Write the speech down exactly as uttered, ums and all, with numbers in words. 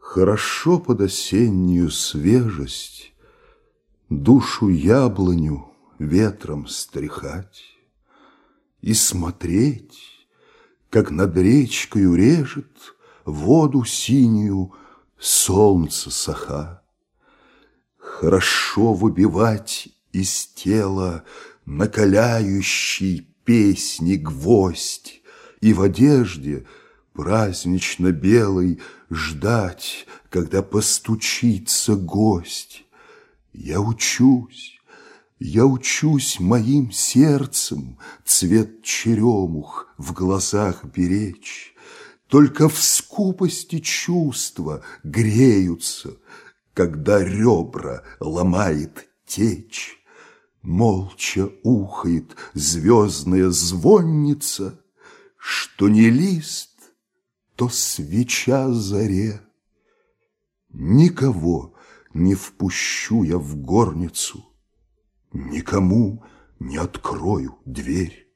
Хорошо под осеннюю свежесть душу яблоню ветром стряхать и смотреть, как над речкою режет воду синюю солнце саха. Хорошо выбивать из тела накаляющий песни гвоздь и в одежде празднично белой ждать, когда постучится гость. Я учусь, я учусь моим сердцем цвет черемух в глазах беречь. Только в скупости чувства греются, когда ребра ломает течь. Молча ухает звездная звонница, что не лист, то свеча заре. Никого не впущу я в горницу, никому не открою дверь.